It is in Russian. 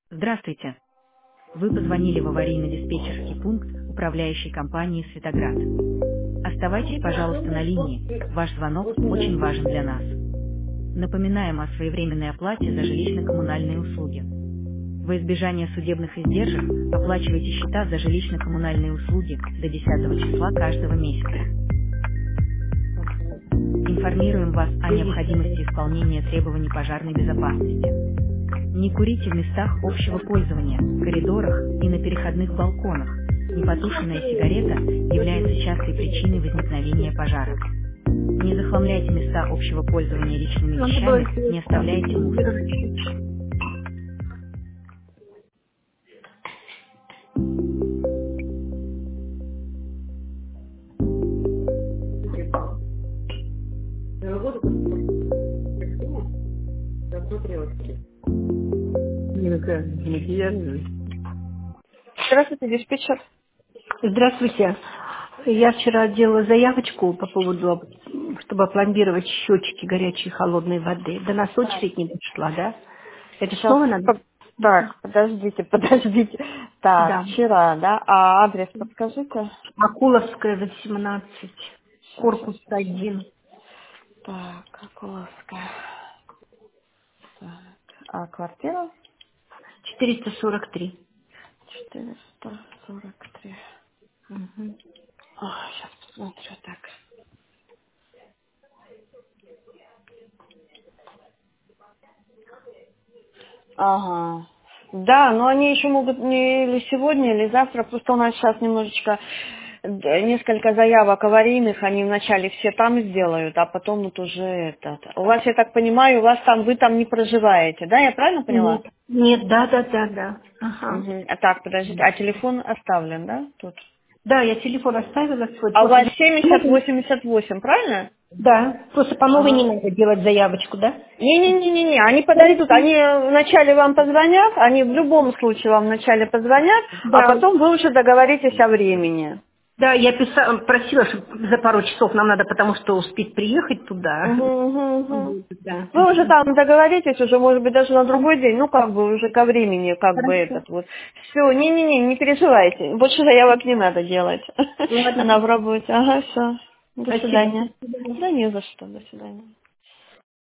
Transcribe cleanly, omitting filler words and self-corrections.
Здравствуйте. Вы позвонили в аварийно-диспетчерский пункт управляющей компании «Светоград». Оставайтесь, пожалуйста, на линии. Ваш звонок очень важен для нас. Напоминаем о своевременной оплате за жилищно-коммунальные услуги. Во избежание судебных издержек оплачивайте счета за жилищно-коммунальные услуги до 10 числа каждого месяца. Информируем вас о необходимости исполнения требований пожарной безопасности. Не курите в местах общего пользования, коридорах и на переходных балконах. Непотушенная сигарета является частой причиной возникновения пожаров. Не захламляйте места общего пользования личными вещами, не оставляйте мусор. Здравствуйте, диспетчер. Здравствуйте. Я вчера делала заявочку по поводу, чтобы опломбировать счетчики горячей и холодной воды. До нас очередь не дошла, да? Это Сейчас, снова надо? так, подождите. Так, Да. вчера, да? А адрес подскажите? Акуловская, 18, Сейчас. корпус 1, Так, Окуловская. Так, а квартира? 443. 443. Мгм. Сейчас посмотрю, так. Ага. Да, но они еще могут не или сегодня, или завтра. Просто у нас сейчас немножечко несколько заявок аварийных, они вначале все там сделают, а потом вот уже этот. У вас, я так понимаю, вы там не проживаете, да? Я правильно поняла? Нет, да. Ага. Угу. Так, подождите, а телефон оставлен, да, тут? Да, я телефон оставила свой. А у вас Просто 7088, правильно? да, просто по новой не Ага. надо делать заявочку, да? Не, они подойдут, они вначале вам позвонят, они в любом случае вам вначале позвонят, а Да. потом вы уже договоритесь о времени. Да, я просила, чтобы за пару часов нам надо, потому что успеть приехать туда. Угу. Да. Вы уже там договоритесь, уже, может быть, даже на другой день, ну, как бы, уже ко времени, как бы, Хорошо. этот вот. Все, не переживайте, больше заявок не надо делать. Ладно. Она в работе. Ага, все. До Спасибо. свидания. Да не за что, до свидания.